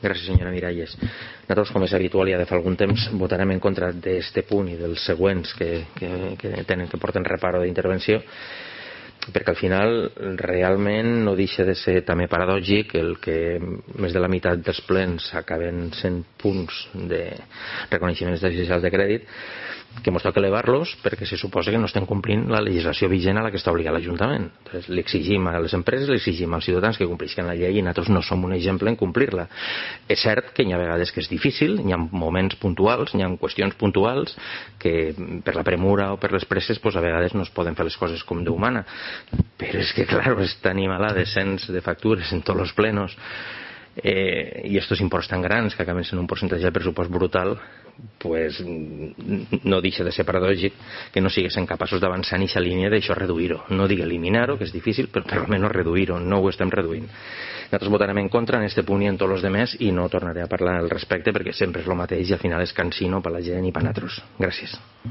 Gràcies, senyora Miralles. Nosaltres, com és habitual, ja de fa algun temps votarem en contra d'este punt i dels següents que porten reparo d'intervenció, perquè al final realment no deixa de ser també paradògic el que més de la meitat dels plens acaben sent punts de reconeixements d'exercicis de crèdit, que ens toca elevar-los perquè se suposa que no estem complint la legislació vigent a la que està obligat l'Ajuntament. Entonces, li exigim a les empreses, li exigim als ciutadans que complisquen la llei, i nosaltres no som un exemple en complir-la. És cert que hi ha vegades que és difícil, hi ha moments puntuals, hi ha qüestions puntuals que per la premura o per les presses pues, a vegades no es poden fer les coses com Déu mana, però és que clar, tenim a la descens de factures en tots els plenos, i estos imports tan grans que acaben sent un percentatge de pressupost brutal, pues no deixa de ser paradògic que no siguessin capaços d'avançar en aquesta línia d'això reduir-ho, no dic eliminar-ho, que és difícil, però per almenys reduir-ho. No ho estem reduint. Nosaltres votarem en contra en este punt i en tots els demés, i no tornaré a parlar al respecte perquè sempre és el mateix i al final és cansino per la gent i per nosaltres. Gràcies.